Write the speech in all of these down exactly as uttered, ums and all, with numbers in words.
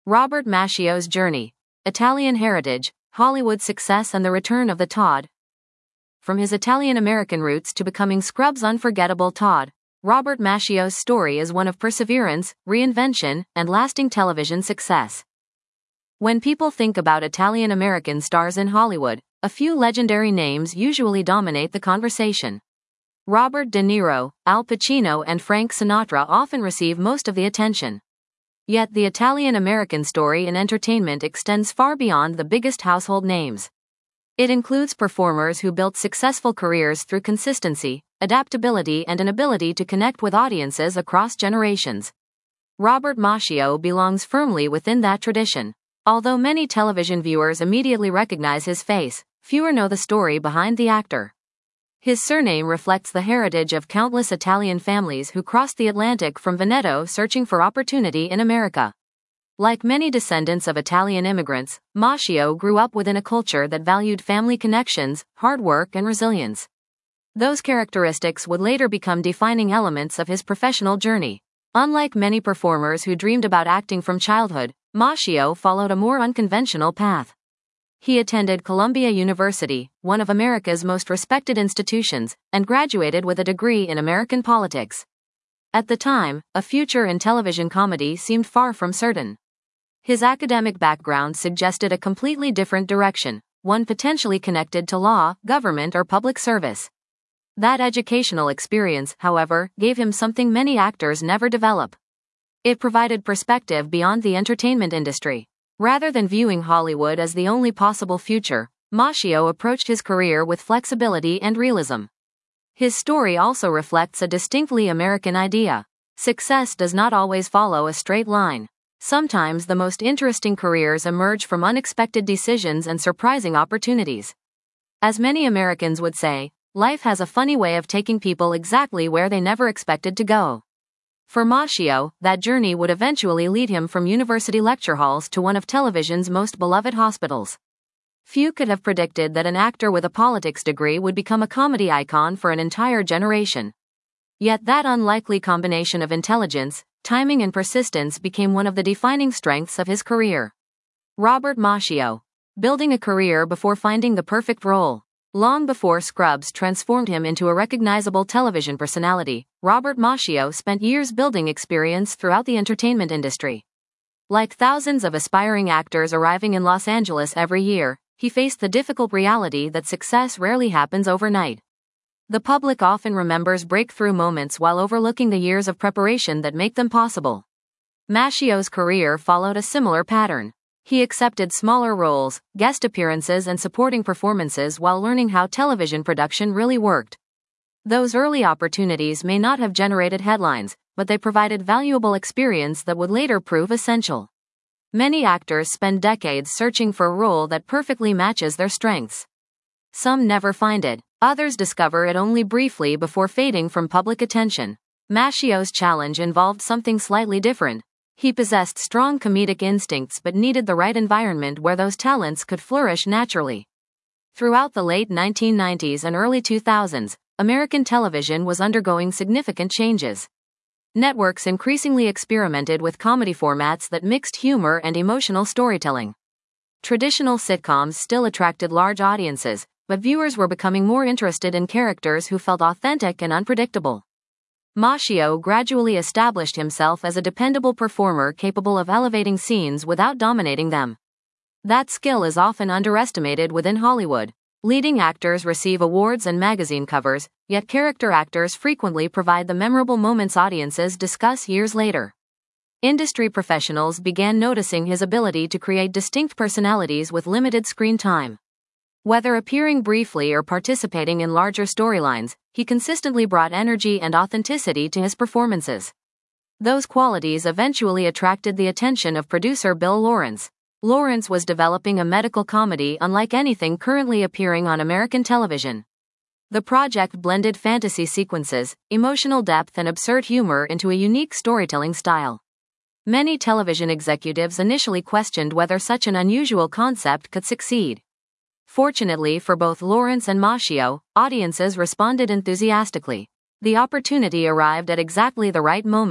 Robert Maschio's journey. Italian heritage, Hollywood success and the return of the Todd. From his Italian-American roots to becoming Scrubs' unforgettable Todd, Robert Maschio's story is one of perseverance, reinvention, and lasting television success. When people think about Italian-American stars in Hollywood, a few legendary names usually dominate the conversation. Robert De Niro, Al Pacino, and Frank Sinatra often receive most of the attention. Yet the Italian-American story in entertainment extends far beyond the biggest household names. It includes performers who built successful careers through consistency, adaptability, and an ability to connect with audiences across generations. Robert Maschio belongs firmly within that tradition. Although many television viewers immediately recognize his face, fewer know the story behind the actor. His surname reflects the heritage of countless Italian families who crossed the Atlantic from Veneto searching for opportunity in America. Like many descendants of Italian immigrants, Maschio grew up within a culture that valued family connections, hard work, and resilience. Those characteristics would later become defining elements of his professional journey. Unlike many performers who dreamed about acting from childhood, Maschio followed a more unconventional path. He attended Columbia University, one of America's most respected institutions, and graduated with a degree in American politics. At the time, a future in television comedy seemed far from certain. His academic background suggested a completely different direction, one potentially connected to law, government, or public service. That educational experience, however, gave him something many actors never develop. It provided perspective beyond the entertainment industry. Rather than viewing Hollywood as the only possible future, Maschio approached his career with flexibility and realism. His story also reflects a distinctly American idea. Success does not always follow a straight line. Sometimes the most interesting careers emerge from unexpected decisions and surprising opportunities. As many Americans would say, life has a funny way of taking people exactly where they never expected to go. For Maschio, that journey would eventually lead him from university lecture halls to one of television's most beloved hospitals. Few could have predicted that an actor with a politics degree would become a comedy icon for an entire generation. Yet that unlikely combination of intelligence, timing, and persistence became one of the defining strengths of his career. Robert Maschio. Building a career before finding the perfect role. Long before Scrubs transformed him into a recognizable television personality, Robert Maschio spent years building experience throughout the entertainment industry. Like thousands of aspiring actors arriving in Los Angeles every year, he faced the difficult reality that success rarely happens overnight. The public often remembers breakthrough moments while overlooking the years of preparation that make them possible. Maschio's career followed a similar pattern. He accepted smaller roles, guest appearances, and supporting performances while learning how television production really worked. Those early opportunities may not have generated headlines, but they provided valuable experience that would later prove essential. Many actors spend decades searching for a role that perfectly matches their strengths. Some never find it, others discover it only briefly before fading from public attention. Maschio's challenge involved something slightly different. He possessed strong comedic instincts but needed the right environment where those talents could flourish naturally. Throughout the late nineteen nineties and early two thousands, American television was undergoing significant changes. Networks increasingly experimented with comedy formats that mixed humor and emotional storytelling. Traditional sitcoms still attracted large audiences, but viewers were becoming more interested in characters who felt authentic and unpredictable. Maschio gradually established himself as a dependable performer capable of elevating scenes without dominating them. That skill is often underestimated within Hollywood. Leading actors receive awards and magazine covers, yet character actors frequently provide the memorable moments audiences discuss years later. Industry professionals began noticing his ability to create distinct personalities with limited screen time. Whether appearing briefly or participating in larger storylines, he consistently brought energy and authenticity to his performances. Those qualities eventually attracted the attention of producer Bill Lawrence. Lawrence was developing a medical comedy unlike anything currently appearing on American television. The project blended fantasy sequences, emotional depth, and absurd humor into a unique storytelling style. Many television executives initially questioned whether such an unusual concept could succeed. Fortunately for both Lawrence and Maschio, audiences responded enthusiastically. The opportunity arrived at exactly the right moment.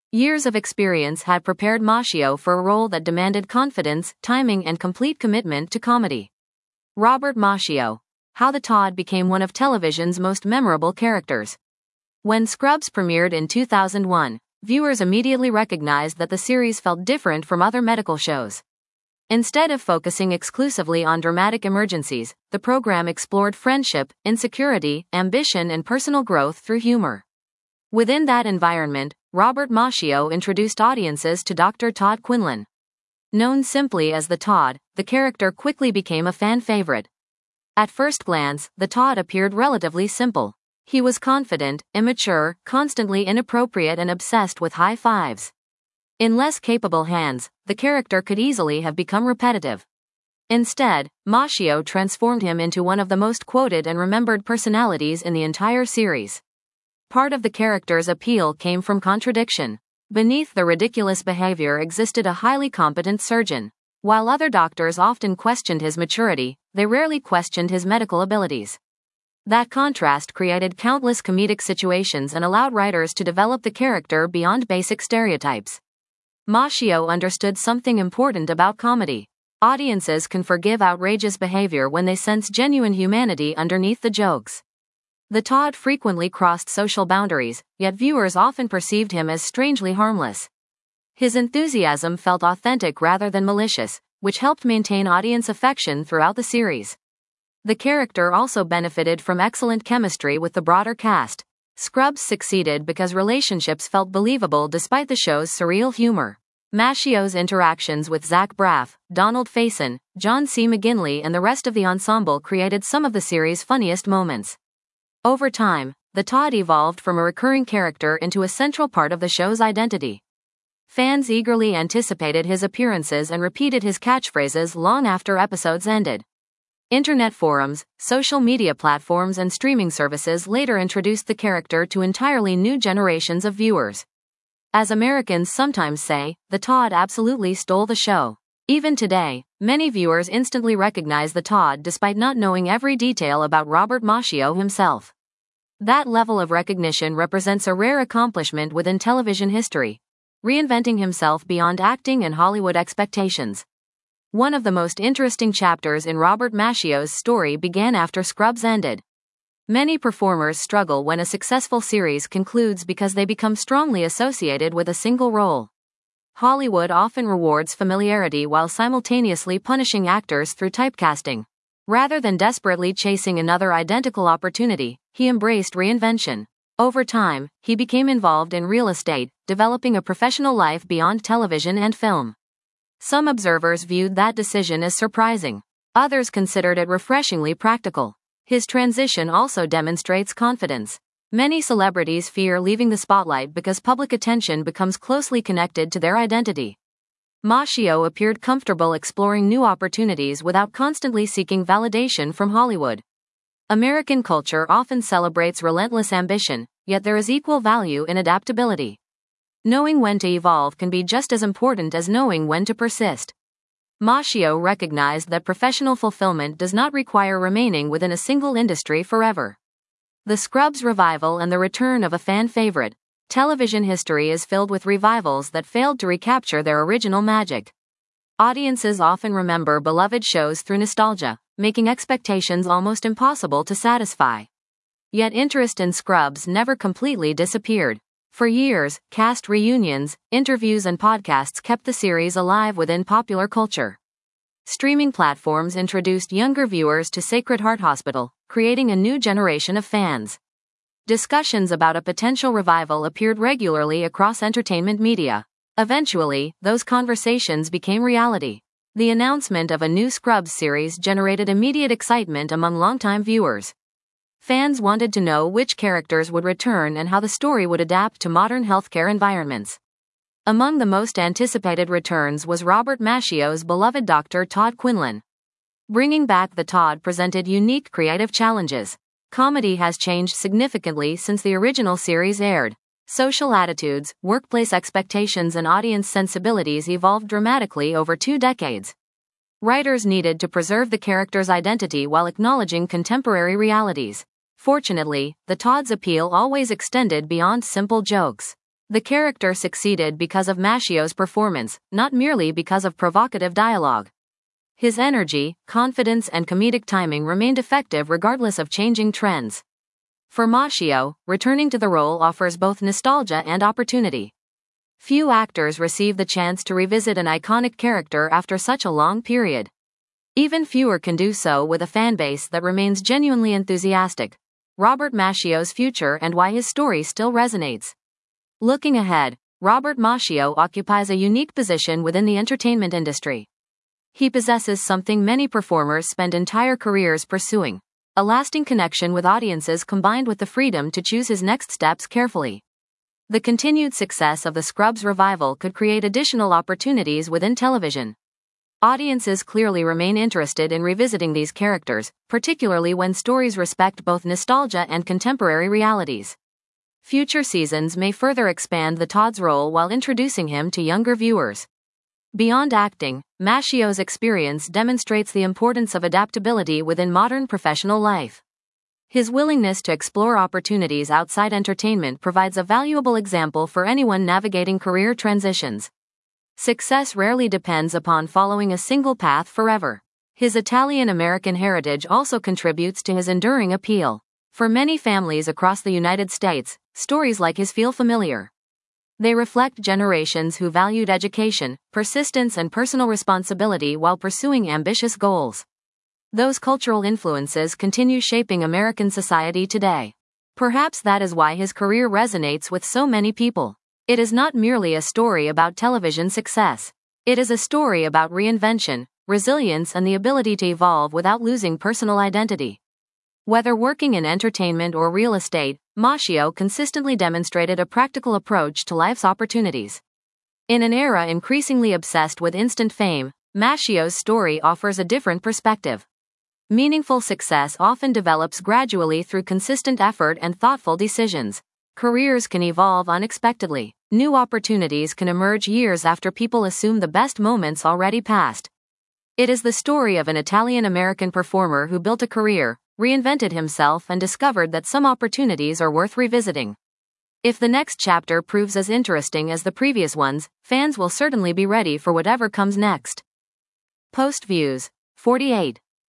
Years of experience had prepared Macchio for a role that demanded confidence, timing, and complete commitment to comedy. Robert Macchio. How the Todd became one of television's most memorable characters. When Scrubs premiered in two thousand one, viewers immediately recognized that the series felt different from other medical shows. Instead of focusing exclusively on dramatic emergencies, the program explored friendship, insecurity, ambition, and personal growth through humor. Within that environment, Robert Macchio introduced audiences to Doctor Todd Quinlan. Known simply as the Todd, the character quickly became a fan favorite. At first glance, the Todd appeared relatively simple. He was confident, immature, constantly inappropriate, and obsessed with high fives. In less capable hands, the character could easily have become repetitive. Instead, Macchio transformed him into one of the most quoted and remembered personalities in the entire series. Part of the character's appeal came from contradiction. Beneath the ridiculous behavior existed a highly competent surgeon. While other doctors often questioned his maturity, they rarely questioned his medical abilities. That contrast created countless comedic situations and allowed writers to develop the character beyond basic stereotypes. Macchio understood something important about comedy. Audiences can forgive outrageous behavior when they sense genuine humanity underneath the jokes. The Todd frequently crossed social boundaries, yet viewers often perceived him as strangely harmless. His enthusiasm felt authentic rather than malicious, which helped maintain audience affection throughout the series. The character also benefited from excellent chemistry with the broader cast. Scrubs succeeded because relationships felt believable despite the show's surreal humor. Macchio's interactions with Zach Braff, Donald Faison, John C. McGinley, and the rest of the ensemble created some of the series' funniest moments. Over time, the Todd evolved from a recurring character into a central part of the show's identity. Fans eagerly anticipated his appearances and repeated his catchphrases long after episodes ended. Internet forums, social media platforms, and streaming services later introduced the character to entirely new generations of viewers. As Americans sometimes say, the Todd absolutely stole the show. Even today, many viewers instantly recognize the Todd despite not knowing every detail about Robert Macchio himself. That level of recognition represents a rare accomplishment within television history, reinventing himself beyond acting and Hollywood expectations. One of the most interesting chapters in Robert Macchio's story began after Scrubs ended. Many performers struggle when a successful series concludes because they become strongly associated with a single role. Hollywood often rewards familiarity while simultaneously punishing actors through typecasting. Rather than desperately chasing another identical opportunity, he embraced reinvention. Over time, he became involved in real estate, developing a professional life beyond television and film. Some observers viewed that decision as surprising. Others considered it refreshingly practical. His transition also demonstrates confidence. Many celebrities fear leaving the spotlight because public attention becomes closely connected to their identity. Macchio appeared comfortable exploring new opportunities without constantly seeking validation from Hollywood. American culture often celebrates relentless ambition, yet there is equal value in adaptability. Knowing when to evolve can be just as important as knowing when to persist. Macchio recognized that professional fulfillment does not require remaining within a single industry forever. The Scrubs revival and the return of a fan favorite. Television history is filled with revivals that failed to recapture their original magic. Audiences often remember beloved shows through nostalgia, making expectations almost impossible to satisfy. Yet interest in Scrubs never completely disappeared. For years, cast reunions, interviews, and podcasts kept the series alive within popular culture. Streaming platforms introduced younger viewers to Sacred Heart Hospital, creating a new generation of fans. Discussions about a potential revival appeared regularly across entertainment media. Eventually, those conversations became reality. The announcement of a new Scrubs series generated immediate excitement among longtime viewers. Fans wanted to know which characters would return and how the story would adapt to modern healthcare environments. Among the most anticipated returns was Robert Macchio's beloved Doctor Todd Quinlan. Bringing back the Todd presented unique creative challenges. Comedy has changed significantly since the original series aired. Social attitudes, workplace expectations, and audience sensibilities evolved dramatically over two decades. Writers needed to preserve the character's identity while acknowledging contemporary realities. Fortunately, the Todd's appeal always extended beyond simple jokes. The character succeeded because of Maschio's performance, not merely because of provocative dialogue. His energy, confidence, and comedic timing remained effective regardless of changing trends. For Maschio, returning to the role offers both nostalgia and opportunity. Few actors receive the chance to revisit an iconic character after such a long period. Even fewer can do so with a fanbase that remains genuinely enthusiastic. Robert Maschio's future and why his story still resonates. Looking ahead, Robert Maschio occupies a unique position within the entertainment industry. He possesses something many performers spend entire careers pursuing: a lasting connection with audiences combined with the freedom to choose his next steps carefully. The continued success of the Scrubs revival could create additional opportunities within television. Audiences clearly remain interested in revisiting these characters, particularly when stories respect both nostalgia and contemporary realities. Future seasons may further expand the Todd's role while introducing him to younger viewers. Beyond acting, Maschio's experience demonstrates the importance of adaptability within modern professional life. His willingness to explore opportunities outside entertainment provides a valuable example for anyone navigating career transitions. Success rarely depends upon following a single path forever. His Italian-American heritage also contributes to his enduring appeal. For many families across the United States, stories like his feel familiar. They reflect generations who valued education, persistence, and personal responsibility while pursuing ambitious goals. Those cultural influences continue shaping American society today. Perhaps that is why his career resonates with so many people. It is not merely a story about television success. It is a story about reinvention, resilience, and the ability to evolve without losing personal identity. Whether working in entertainment or real estate, Maschio consistently demonstrated a practical approach to life's opportunities. In an era increasingly obsessed with instant fame, Maschio's story offers a different perspective. Meaningful success often develops gradually through consistent effort and thoughtful decisions. Careers can evolve unexpectedly. New opportunities can emerge years after people assume the best moments already passed. It is the story of an Italian-American performer who built a career, reinvented himself, and discovered that some opportunities are worth revisiting. If the next chapter proves as interesting as the previous ones, fans will certainly be ready for whatever comes next. Post views. forty-eight.